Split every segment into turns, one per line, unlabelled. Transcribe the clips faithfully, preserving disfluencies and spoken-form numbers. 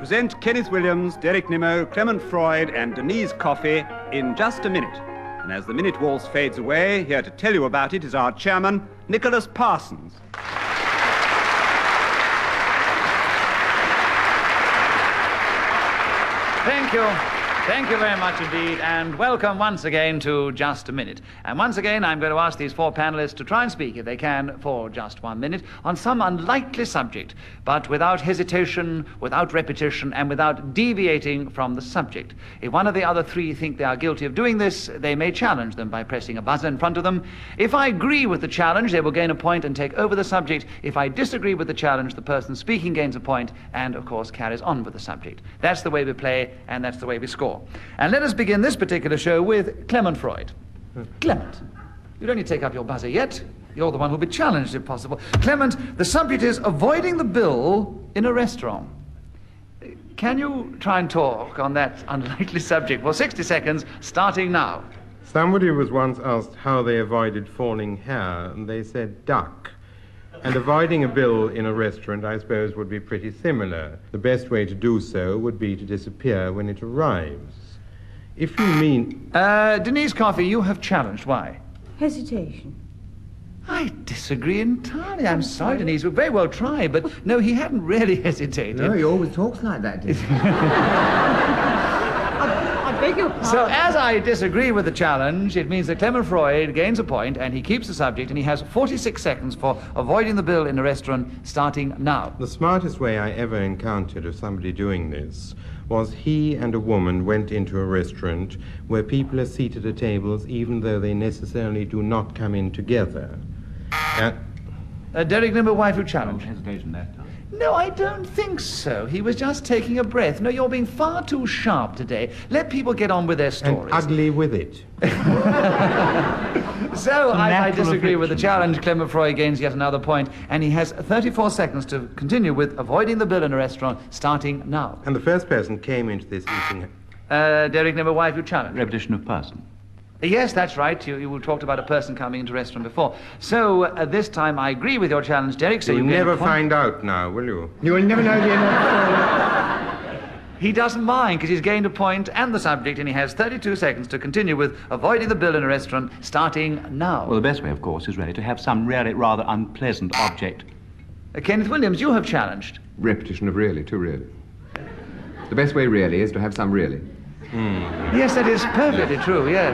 present Kenneth Williams, Derek Nimmo, Clement Freud and Denise Coffey in just a minute. And as the minute waltz fades away, here to tell you about it is our chairman, Nicholas Parsons.
Thank you. Thank you very much indeed, and welcome once again to Just a Minute. And once again, I'm going to ask these four panelists to try and speak, if they can, for just one minute, on some unlikely subject, but without hesitation, without repetition, and without deviating from the subject. If one of the other three think they are guilty of doing this, they may challenge them by pressing a buzzer in front of them. If I agree with the challenge, they will gain a point and take over the subject. If I disagree with the challenge, the person speaking gains a point and, of course, carries on with the subject. That's the way we play, and that's the way we score. And let us begin this particular show with Clement Freud. Hmm. Clement, you don't need to take up your buzzer yet. You're the one who'll be challenged if possible. Clement, the subject is avoiding the bill in a restaurant. Can you try and talk on that unlikely subject for sixty seconds, starting now?
Somebody was once asked how they avoided falling hair, and they said duck. And avoiding a bill in a restaurant, I suppose, would be pretty similar. The best way to do so would be to disappear when it arrives. If you mean...
Uh, Denise Coffey, you have challenged. Why?
Hesitation.
I disagree entirely. I'm sorry, Denise. We very well tried, but no, he hadn't really hesitated.
No, he always talks like that, doesn't he?
I beg your pardon.
So, as I disagree with the challenge, it means that Clement Freud gains a point, and he keeps the subject, and he has forty-six seconds for avoiding the bill in a restaurant, starting now.
The smartest way I ever encountered of somebody doing this was he and a woman went into a restaurant where people are seated at tables even though they necessarily do not come in together. Uh,
uh, Derek Nimmo, wife who challenged.
No hesitation that time.
No, I don't think so. He was just taking a breath. No, you're being far too sharp today. Let people get on with their stories.
And ugly with it.
So, I, I disagree with the challenge. Clement Freud gains yet another point, and he has thirty-four seconds to continue with avoiding the bill in a restaurant, starting now.
And the first person came into this eating...
Uh, Derek Nimmo, wife who challenged.
Repetition of person.
Yes, that's right. You, you talked about a person coming into a restaurant before. So, uh, this time I agree with your challenge, Derek, so
You'll
you
never find out now, will you?
You will never know the end.
He doesn't mind, because he's gained a point and the subject, and he has thirty-two seconds to continue with avoiding the bill in a restaurant, starting now.
Well, the best way, of course, is really to have some really rather unpleasant object.
Uh, Kenneth Williams, you have challenged.
Repetition of really, too really. The best way, really, is to have some really.
Mm. Yes, that is perfectly true, yes.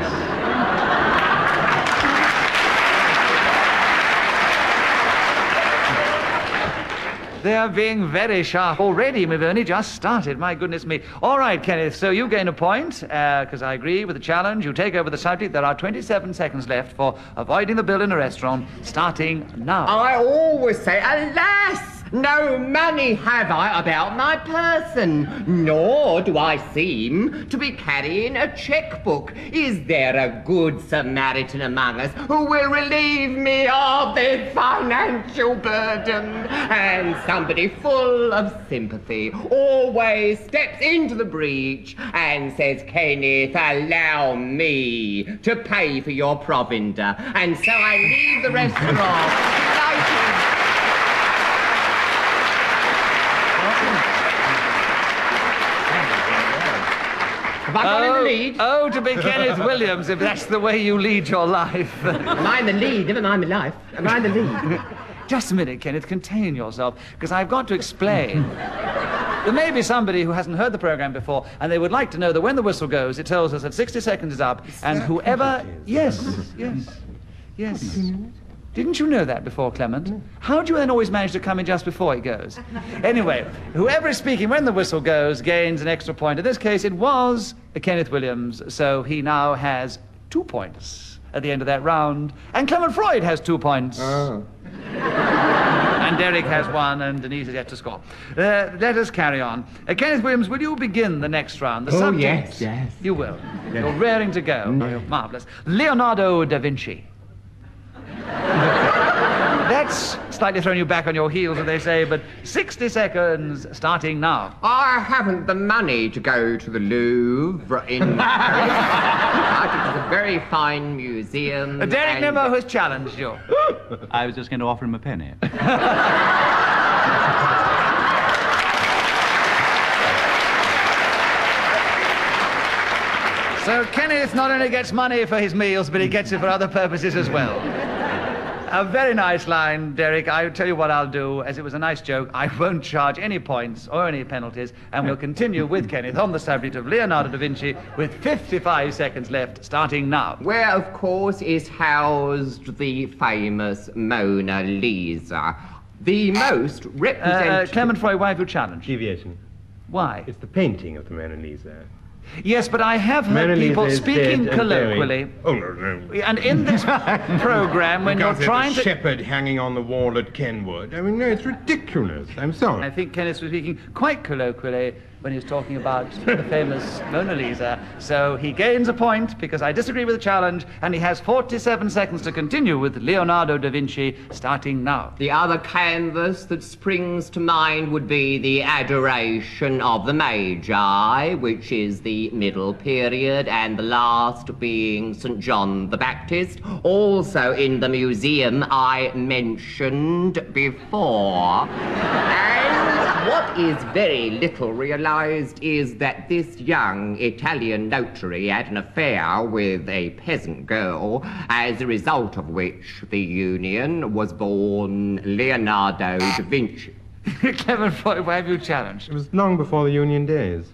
They are being very sharp already. We've only just started, my goodness me. All right, Kenneth, so you gain a point, because uh, I agree with the challenge. You take over the subject. There are twenty-seven seconds left for avoiding the bill in a restaurant, starting now.
I always say, alas! No money have I about my person, nor do I seem to be carrying a checkbook. Is there a good Samaritan among us who will relieve me of this financial burden? And somebody full of sympathy always steps into the breach and says, Kenneth, allow me to pay for your provender. And so I leave the restaurant. Have I got in the lead?
Oh, to be Kenneth Williams, if that's the way you lead your life.
Am I in the lead? Never mind my life. Am I in the lead?
Just a minute, Kenneth. Contain yourself, because I've got to explain. There may be somebody who hasn't heard the program before, and they would like to know that when the whistle goes, it tells us that sixty seconds is up, and whoever... Yes, yes, yes. Didn't you know that before, Clement? How do you then always manage to come in just before it goes? Anyway, whoever is speaking when the whistle goes gains an extra point. In this case, it was Kenneth Williams, so he now has two points at the end of that round. And Clement Freud has two points.
Oh.
And Derek has one, and Denise is yet to score. Uh, let us carry on. Uh, Kenneth Williams, will you begin the next round? The
oh,
subject,
yes, yes.
You will.
Yes.
You're raring to go.
No.
Oh, you're marvellous. Leonardo da Vinci. That's slightly thrown you back on your heels, as they say, but sixty seconds starting now.
I haven't the money to go to the Louvre in Paris. But it's a very fine museum.
Uh, Derek
and...
Nimmo has challenged you.
I was just going to offer him a penny.
So Kenneth not only gets money for his meals, but he gets it for other purposes as well. A very nice line, Derek. I'll tell you what I'll do. As it was a nice joke, I won't charge any points or any penalties, and we'll continue with Kenneth on the subject of Leonardo da Vinci with fifty-five seconds left, starting now.
Where, of course, is housed the famous Mona Lisa. The most
Uh,
representative...
Clement Freud, why have you challenged?
Deviation.
Why?
It's the painting of the Mona Lisa.
Yes, but I have heard
Mona Lisa
people
is
speaking
dead and
colloquially.
buried. Oh, no, no.
And in this program, when you're
Because there's
trying
a
to...
shepherd hanging on the wall at Kenwood. I mean, no, it's ridiculous. I'm
I
sorry.
think Kenneth was speaking quite colloquially when he was talking about the famous Mona Lisa. So he gains a point because I disagree with the challenge, and he has forty-seven seconds to continue with Leonardo da Vinci, starting now.
The other canvas that springs to mind would be the Adoration of the Magi, which is the middle period, and the last being Saint John the Baptist, also in the museum I mentioned before. And what is very little realized is that this young Italian notary had an affair with a peasant girl, as a result of which the union was born Leonardo da Vinci.
Clement Freud, why have you challenged?
It was long before the Union days.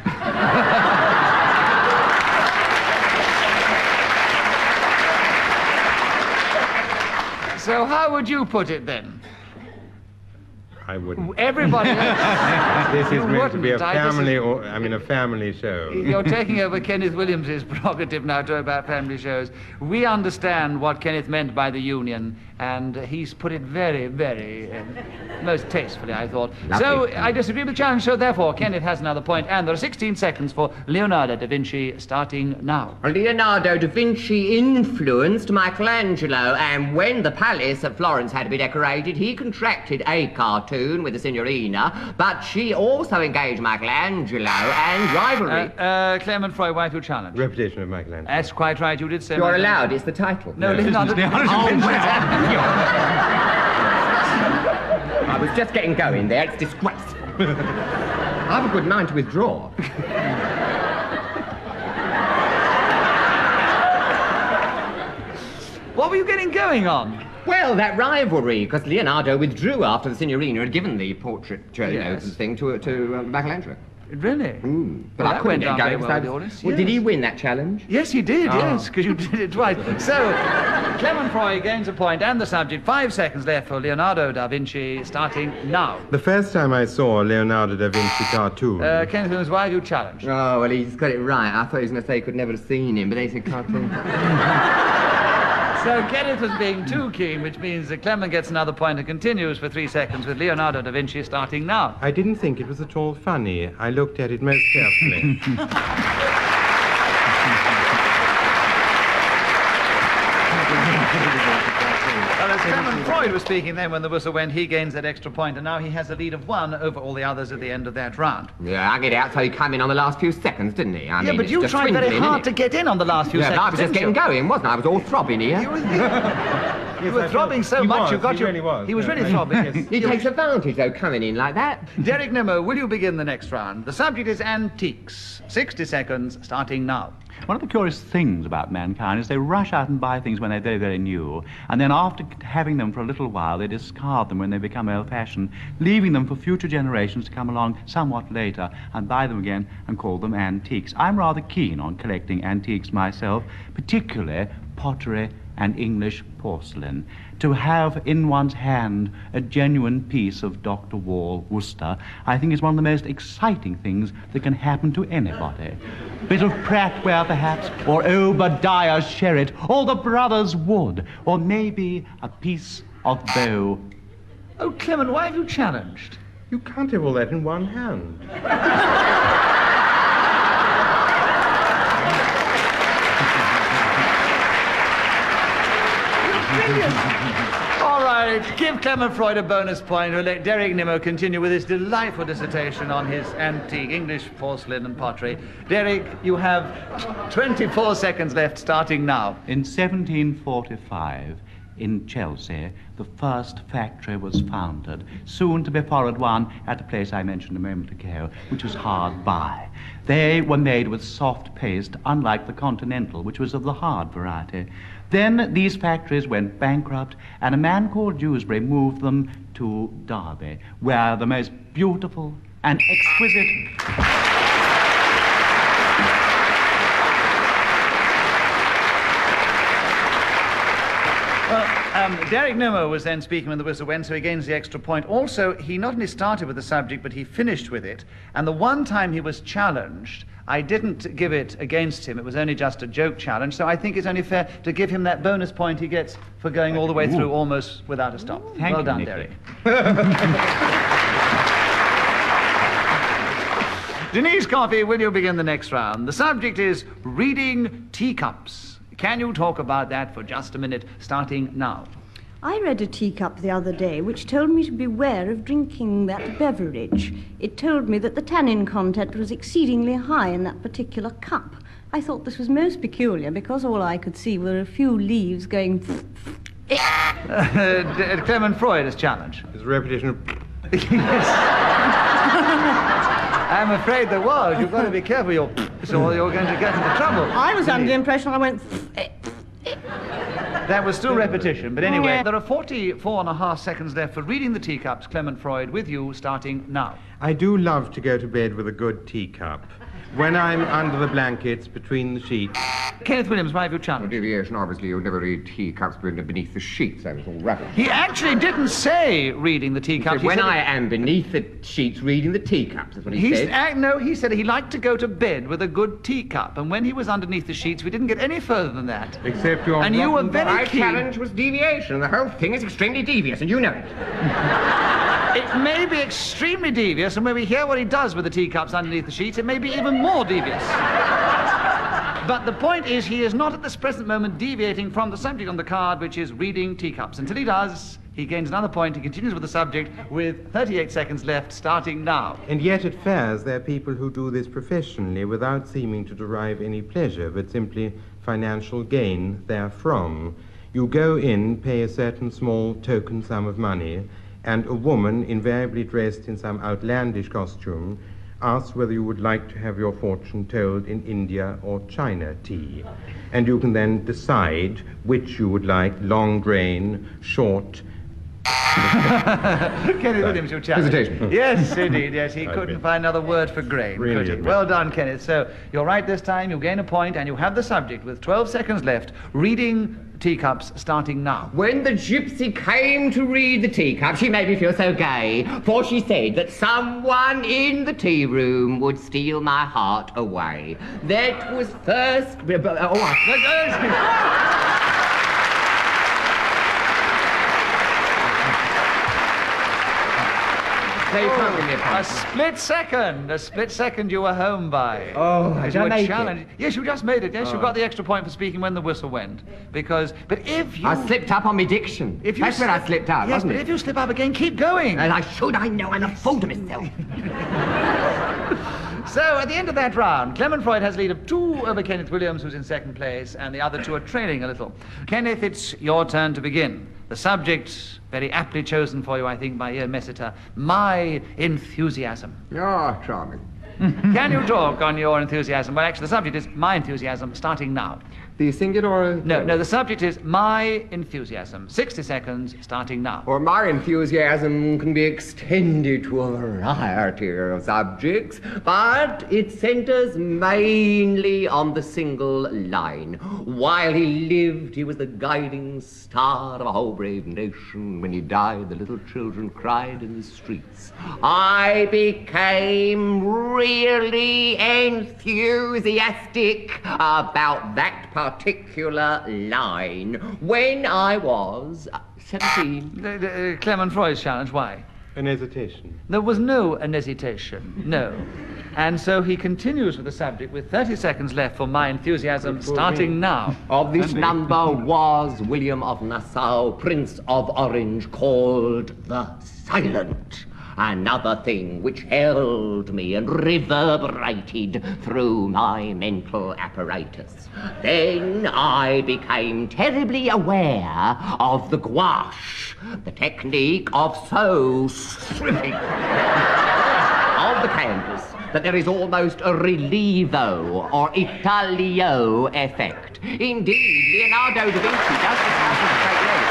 So how would you put it then?
I wouldn't.
Everybody else...
This
You
is meant to be a
wouldn't. I- this is-
family, or I mean, a family show.
You're taking over Kenneth Williams's prerogative now to talk about family shows. We understand what Kenneth meant by the union, and he's put it very, very, uh, most tastefully, I thought. So
Lovely.
I disagree with the challenge, so therefore Kenneth has another point, and there are sixteen seconds for Leonardo da Vinci, starting now.
Leonardo da Vinci influenced Michelangelo, and when the palace at Florence had to be decorated, he contracted a cartoon with the Signorina, but she also engaged Michelangelo and
Uh,
rivalry.
uh, Clement Freud, why have you challenged?
Reputation of Michelangelo.
That's quite right, you did say...
You're
Michelangelo.
allowed, it's the title.
No, Leonardo da Vinci.
Oh, well. I was just getting going there. It's disgraceful. I have a good mind to withdraw.
What were you getting going on?
Well, that rivalry, because Leonardo withdrew after the Signorina had given the portrait uh, you know,
Yes.
thing to, to uh, Michelangelo.
Really?
Mm. But
Well,
I
that
couldn't
went
get
down
going.
very well
so-
with the audience,
Well, did he
yes.
win that challenge?
Yes, he did,
Oh.
yes, because you did it twice. So, Clement Freud gains a point, and the subject, five seconds left for Leonardo da Vinci, starting now.
The first time I saw a Leonardo da Vinci cartoon,
Uh, Kenneth Williams, why have you challenged?
Oh, well, he's got it right. I thought he was going to say he could never have seen him, but then he said cartoon.
So Kenneth was being too keen, which means that Clement gets another point and continues for three seconds with Leonardo da Vinci, starting now.
I didn't think it was at all funny. I looked at it most carefully.
Well, as Clement Freud was speaking then when the whistle went, he gains that extra point, and now he has a lead of one over all the others at the end of that round.
Yeah, I get it out, so he came in on the last few seconds, didn't he? I
yeah,
mean,
but
it's
you
just
tried very
swindling,
hard
isn't
to
it?
get in on the last few
Yeah,
seconds,
but I was just
didn't
getting
you?
going, wasn't I? I was all throbbing here.
You were, you were
I
throbbing
felt-
so
he
much
was,
you got
he
your...
really was.
He was
Yeah,
really
I-
throbbing.
yes.
He takes advantage, though, coming in like that.
Derek Nimmo, will you begin the next round? The subject is antiques. sixty seconds, starting now.
One of the curious things about mankind is they rush out and buy things when they're very, very new, and then after having them for a little while, they discard them when they become old-fashioned, leaving them for future generations to come along somewhat later and buy them again and call them antiques. I'm rather keen on collecting antiques myself, particularly pottery and English porcelain. To have in one's hand a genuine piece of Doctor Wall Worcester, I think is one of the most exciting things that can happen to anybody. Bit of Prattware, perhaps, or Obadiah Sherritt, or the Brothers Wood, or maybe a piece of bow.
Oh, Clement, why have you challenged?
You can't have all that in one hand.
All right, give Clement Freud a bonus point. We'll let Derek Nimmo continue with his delightful dissertation on his antique English porcelain and pottery. Derek, you have twenty-four seconds left, starting now.
In seventeen forty-five, in Chelsea, the first factory was founded, soon to be followed one at a place I mentioned a moment ago, which was hard by. They were made with soft paste, unlike the Continental, which was of the hard variety. Then these factories went bankrupt, and a man called Dewsbury moved them to Derby, where the most beautiful and exquisite...
Well, um, Derek Nimmo was then speaking when the whistle went, so he gains the extra point. Also, he not only started with the subject, but he finished with it. And the one time he was challenged, I didn't give it against him. It was only just a joke challenge, so I think it's only fair to give him that bonus point he gets for going all the way through almost without a stop.
Thank
well
you,
done,
Nicky.
Derek. Denise Coffey, will you begin the next round? The subject is reading teacups. Can you talk about that for just a minute, starting now?
I read a teacup the other day which told me to beware of drinking that beverage. It told me that the tannin content was exceedingly high in that particular cup. I thought this was most peculiar because all I could see were a few leaves going...
uh, Clement Freud is challenged.
It's a repetition of...
I'm afraid there was. You've got to be careful, you're, so you're going to get into trouble.
I was under the impression I went...
That was still repetition, but anyway,
Yeah.
there are forty-four and a half seconds left for reading the teacups. Clement Freud with you, starting now.
I do love to go to bed with a good teacup. When I'm under the blankets, between the sheets.
Kenneth Williams, why have you
No
challenged?
deviation, obviously, you'll never read teacups beneath the sheets. I was all rubbish.
He actually didn't say reading the teacups. He
when
said
I
it-
am beneath the sheets reading the teacups, that's what he
He's,
said.
uh, no, he said he liked to go to bed with a good teacup, and when he was underneath the sheets, we didn't get any further than that.
Except your...
And you were
rotten
very
My
keen.
challenge was deviation. The whole thing is extremely devious, and you know it.
It may be extremely devious, and when we hear what he does with the teacups underneath the sheets, it may be even more devious. But the point is, he is not at this present moment deviating from the subject on the card, which is reading teacups. Until he does, he gains another point. He continues with the subject with thirty-eight seconds left, starting now.
And yet at fairs, there are people who do this professionally without seeming to derive any pleasure, but simply financial gain therefrom. You go in, pay a certain small token sum of money, and a woman, invariably dressed in some outlandish costume, asks whether you would like to have your fortune told in India or China tea. And you can then decide which you would like, long grain, short.
Kenneth Williams, your challenge.
Hesitation.
Yes, indeed, yes. He
I
couldn't
admit.
find another word for grain,
Really
could he?
admit.
Well done, Kenneth. So you're right this time. You gain a point, and you have the subject with twelve seconds left. Reading teacups, starting now.
When the gypsy came to read the teacup, she made me feel so gay, for she said that someone in the tea room would steal my heart away. That was first... Oh, I... So you can't give me a
A
point.
split second, a split second you were home by.
Oh,
As
did
you
I
were
make it?
challenged. Yes, you just made it. Yes, you got the extra point for speaking when the whistle went. Because, but if you...
I slipped up on me diction.
If you
That's where I
slip-
slipped up,
Yes,
wasn't
but
it?
if you slip up again, keep going.
And I should, I know, I'm a fool to myself.
So, at the end of that round, Clement Freud has lead of two over Kenneth Williams, who's in second place, and the other two are trailing a little. Kenneth, it's your turn to begin. The subject, very aptly chosen for you, I think, by Ian Messiter, my enthusiasm.
Ah, charming.
Can you talk on your enthusiasm? Well, actually, the subject is my enthusiasm, starting now.
The singular or...
No, no, the subject is my enthusiasm. sixty seconds, starting now.
Or my enthusiasm can be extended to a variety of subjects, but it centers mainly on the single line. While he lived, he was the guiding star of a whole brave nation. When he died, the little children cried in the streets. I became really enthusiastic about that particular line when I was seventeen.
Uh, uh, Clement Freud's challenge, why?
An hesitation.
There was no hesitation, no. And so he continues with the subject with thirty seconds left for my enthusiasm, starting now.
Of this number was William of Nassau, Prince of Orange, called the Silent. Another thing which held me and reverberated through my mental apparatus. Then I became terribly aware of the gouache, the technique of so stripping of the canvas that there is almost a relievo or Italio effect. Indeed, Leonardo da Vinci does this as a great level.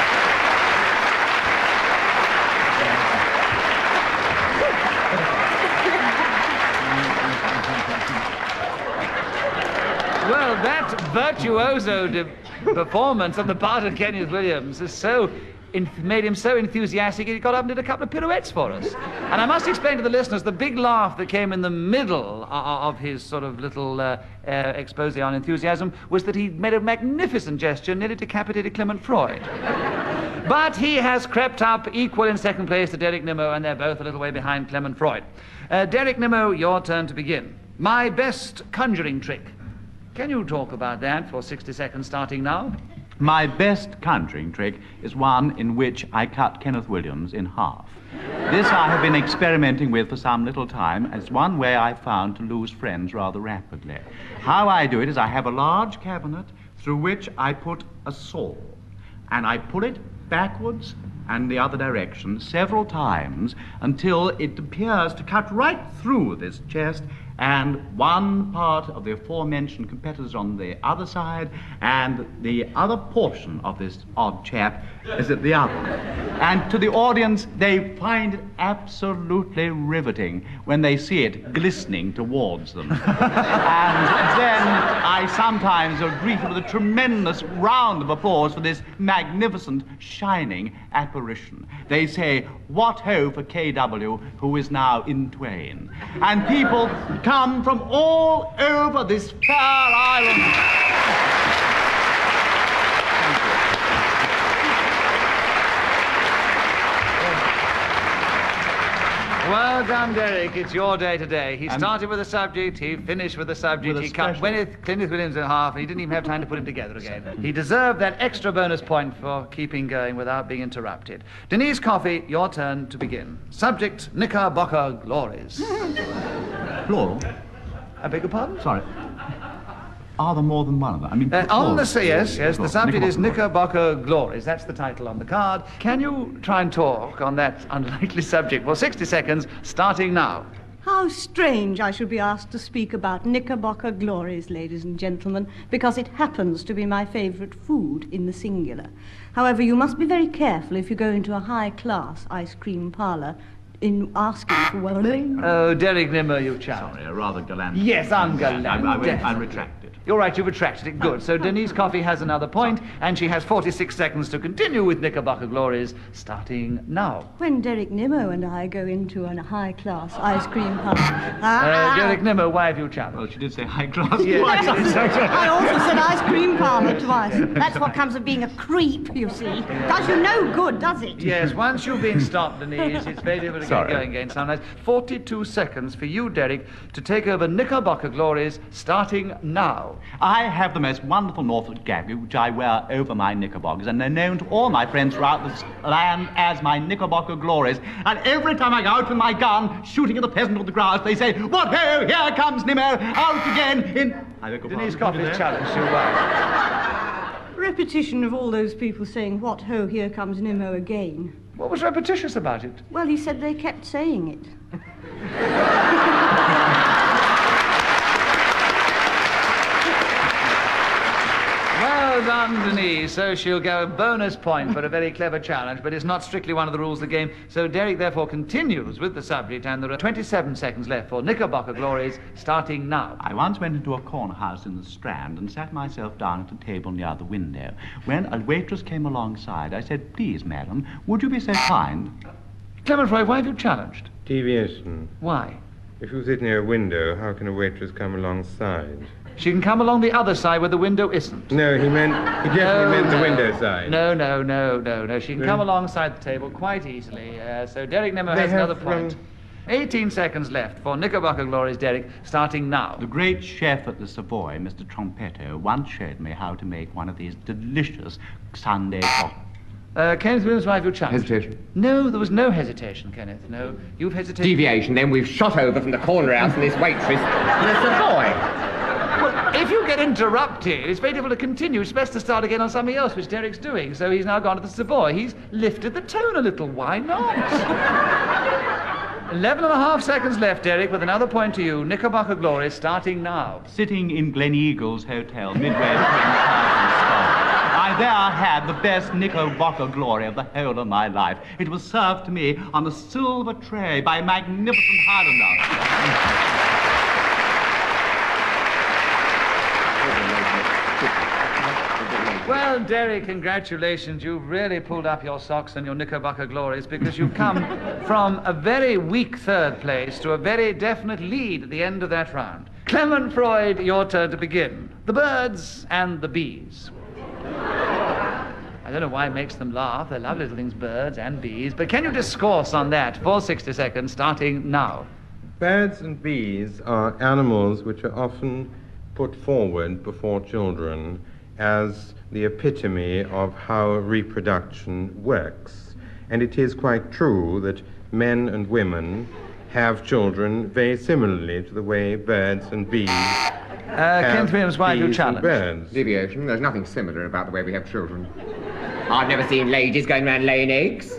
Well, that virtuoso de- performance on the part of Kenneth Williams is so in- made him so enthusiastic he got up and did a couple of pirouettes for us. And I must explain to the listeners the big laugh that came in the middle of, of his sort of little uh, uh, expose on enthusiasm was that he made a magnificent gesture, nearly decapitated Clement Freud. But he has crept up equal in second place to Derek Nimmo, and they're both a little way behind Clement Freud. Uh, Derek Nimmo, your turn to begin. My best conjuring trick. Can you talk about that for sixty seconds starting now?
My best conjuring trick is one in which I cut Kenneth Williams in half. This I have been experimenting with for some little time, as one way I found to lose friends rather rapidly. How I do it is I have a large cabinet through which I put a saw, and I pull it backwards and the other direction several times until it appears to cut right through this chest, and one part of the aforementioned competitors on the other side, and the other portion of this odd chap is at the other. And to the audience, they find it absolutely riveting when they see it glistening towards them. And then I sometimes are greeted with a tremendous round of applause for this magnificent, shining apparition. They say, "What ho for K W, who is now in twain." And people come from all over this fair island.
Well done, Derek. It's your day today. He
Um,
started with a subject, he finished with a subject,
With a
he cut
special-
Gwyneth, Kenneth Williams in half, and he didn't even have time to put him together again. He deserved that extra bonus point for keeping going without being interrupted. Denise Coffey, your turn to begin. Subject, Knickerbocker Glories.
Plural?
I beg your pardon?
Sorry. Are there more than one of them? I mean,
Uh, on
plural.
the, say, yes, yes, the
Plural.
subject is
Knickerbocker.
Knickerbocker Glories. That's the title on the card. Can you try and talk on that unlikely subject for sixty seconds, starting now?
How strange I should be asked to speak about Knickerbocker Glories, ladies and gentlemen, because it happens to be my favourite food in the singular. However, you must be very careful if you go into a high-class ice cream parlour in asking for well...
Oh, Derek Nimmo, you child.
Sorry, a rather gallant.
Yes, ungallant.
I, I, I, I
definitely.
retract it.
You're right, you retracted it. Good. So Denise Coffey has another point, and she has forty-six seconds to continue with Knickerbocker Glories, starting now.
When Derek Nimmo and I go into a high-class ice cream parlour...
Uh,
Ah,
Derek Nimmo, why have you challenged?
Well, she did say high class.
Yes.
I also said ice cream parlour twice. That's what comes of being a creep, you see. Does you no good, does it?
Yes, once you've been stopped, Denise, it's very difficult to get
Sorry.
going again sometimes. forty-two seconds for you, Derek, to take over Knickerbocker Glories, starting now.
I have the most wonderful Norfolk jacket which I wear over my knickerbockers, and they're known to all my friends throughout this land as my Knickerbocker Glories. And every time I go out with my gun, shooting at the peasant on the grass, they say, "What ho, here comes Nimmo, out again in..." I beg your
Denise
pardon.
Coffey's challenged you well.
Repetition of all those people saying, "What ho, here comes Nimmo again."
What was repetitious about it?
Well, he said they kept saying it.
Well done, Denise. So she'll go a bonus point for a very clever challenge, but it's not strictly one of the rules of the game. So Derek, therefore, continues with the subject, and there are twenty-seven seconds left for Knickerbocker Glories, starting now.
I once went into a corner house in the Strand and sat myself down at a table near the window. When a waitress came alongside, I said, "Please, madam, would you be so kind?"
Clement Freud, why have you challenged?
Deviation.
Why?
If you sit near a window, how can a waitress come alongside?
She can come along the other side where the window isn't.
No, he meant, he definitely
No,
meant the
no.
window side.
No, no, no, no, no. She can
No?
come alongside the table quite easily. Uh, so Derek Nimmo
They
has
have,
another point.
um,
eighteen seconds left for Knickerbocker Glories, Derek, starting now.
The great chef at the Savoy, Mister Trompetto, once showed me how to make one of these delicious Sunday cocktails.
Uh, Kenneth Williams, why have you challenged?
Hesitation.
No, there was no hesitation, Kenneth. No, you've hesitated.
Deviation, then we've shot over from the corner house and this waitress and there's a boy.
Well, if you get interrupted, it's very difficult to continue. It's best to start again on something else, which Derek's doing. So he's now gone to the Savoy. He's lifted the tone a little. Why not? Eleven and a half seconds left, Derek, with another point to you. Knickerbocker Glory starting now.
Sitting in Glen Eagles Hotel, midway between Carlton and Scott, I there had the best Knickerbocker Glory of the whole of my life. It was served to me on a silver tray by a magnificent Highlander.
Well, Derek, congratulations. You've really pulled up your socks and your Knickerbocker glories because you've come from a very weak third place to a very definite lead at the end of that round. Clement Freud, your turn to begin. The birds and the bees. I don't know why it makes them laugh. They're lovely little things, birds and bees. But can you discourse on that for sixty seconds, starting now?
Birds and bees are animals which are often put forward before children as the epitome of how reproduction works. And it is quite true that men and women have children very similarly to the way birds and bees
Uh, Kenneth Williams, why have you
bees and
challenged?
birds.
Deviation. There's nothing similar about the way we have children.
I've never seen ladies going around laying eggs.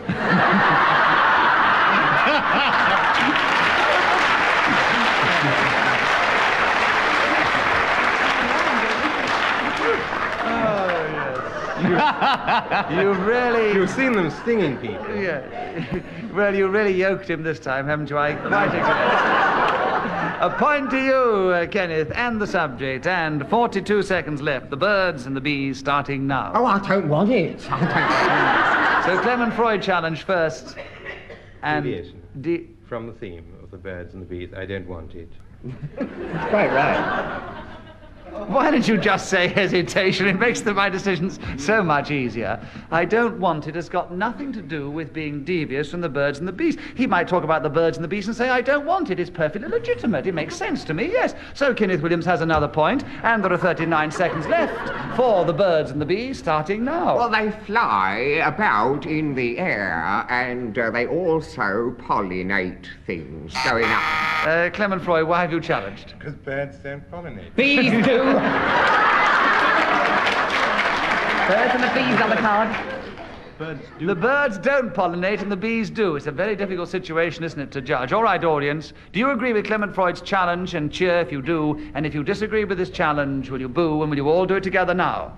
You really...
You've seen them stinging people.
Yeah. Well, you really yoked him this time, haven't you? I quite agree. A point to you, uh, Kenneth, and the subject, and forty-two seconds left. The birds and the bees starting now.
Oh, I don't want it. I don't want
So Clement Freud challenge first. And
Deviation.
de-
From the theme of the birds and the bees, I don't want it.
it. It's quite right.
Why don't you just say hesitation? It makes the, my decisions so much easier. I don't want it has got nothing to do with being devious from the birds and the bees. He might talk about the birds and the bees and say, I don't want it. It's perfectly legitimate. It makes sense to me, yes. So Kenneth Williams has another point, and there are thirty-nine seconds left for the birds and the bees, starting now.
Well, they fly about in the air, and uh, they also pollinate things going up.
Uh, Clement Freud, why have you challenged?
Because birds don't pollinate.
Bees do. Birds and the bees on the card.
Birds do.
The birds don't pollinate and the bees do. It's a very difficult situation, isn't it, to judge? All right, audience, do you agree with Clement Freud's challenge? And cheer if you do. And if you disagree with this challenge, will you boo? And will you all do it together now?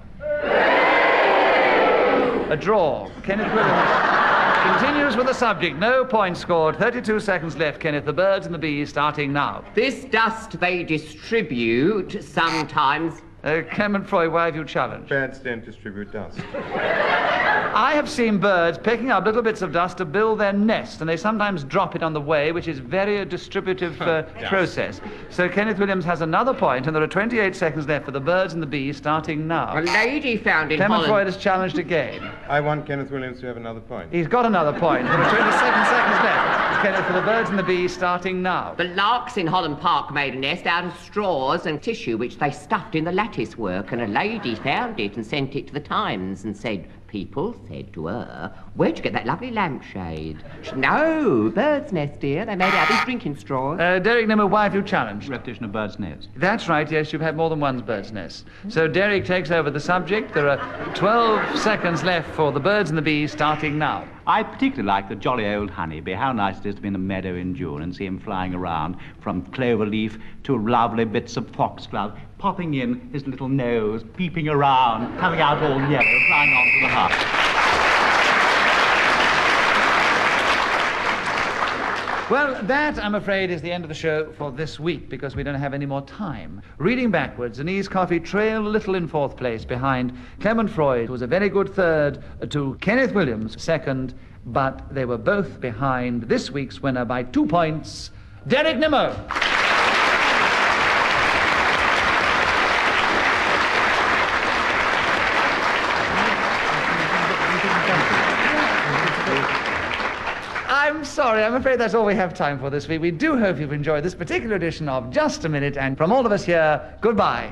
A draw. Kenneth Williams continues with the subject. No points scored. thirty-two seconds left, Kenneth. The birds and the bees starting now.
This dust they distribute sometimes.
Uh, Clement Freud, why have you challenged?
Birds don't distribute dust.
I have seen birds picking up little bits of dust to build their nest, and they sometimes drop it on the way, which is very a distributive uh, process. So Kenneth Williams has another point, and there are twenty-eight seconds left for the birds and the bees, starting now.
A lady found in
Clement Freud
Holland.
is challenged again.
I want Kenneth Williams to have another point.
He's got another point. There are twenty-seven seconds left. Kenneth, for the birds and the bees, starting now.
The larks in Holland Park made a nest out of straws and tissue, which they stuffed in the lattice work, and a lady found it and sent it to the Times and said, people said to her, where'd you get that lovely lampshade? She, no, bird's nest, dear. They made it out of these drinking straws.
Uh, Derek Nimmo, why have you challenged?
Repetition of bird's nest.
That's right, yes, you've had more than one bird's nest. So Derek takes over the subject. There are twelve seconds left for the birds and the bees, starting now.
I particularly like the jolly old honeybee. How nice it is to be in a meadow in June and see him flying around from clover leaf to lovely bits of foxglove, popping in his little nose, peeping around, coming out all yellow, flying on to the heart.
Well, that, I'm afraid, is the end of the show for this week because we don't have any more time. Reading backwards, Denise Coffey trailed a little in fourth place behind Clement Freud, who was a very good third, to Kenneth Williams, second, but they were both behind this week's winner by two points, Derek Nimmo. I'm sorry, I'm afraid that's all we have time for this week. We do hope you've enjoyed this particular edition of Just a Minute, and from all of us here, goodbye.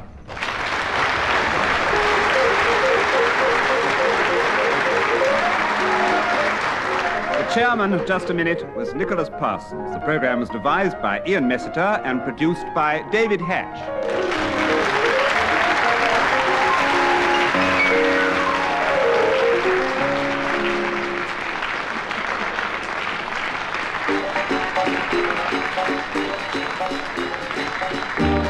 chairman of Just a Minute was Nicholas Parsons. The program was devised by Ian Messiter and produced by David Hatch.
Thank you.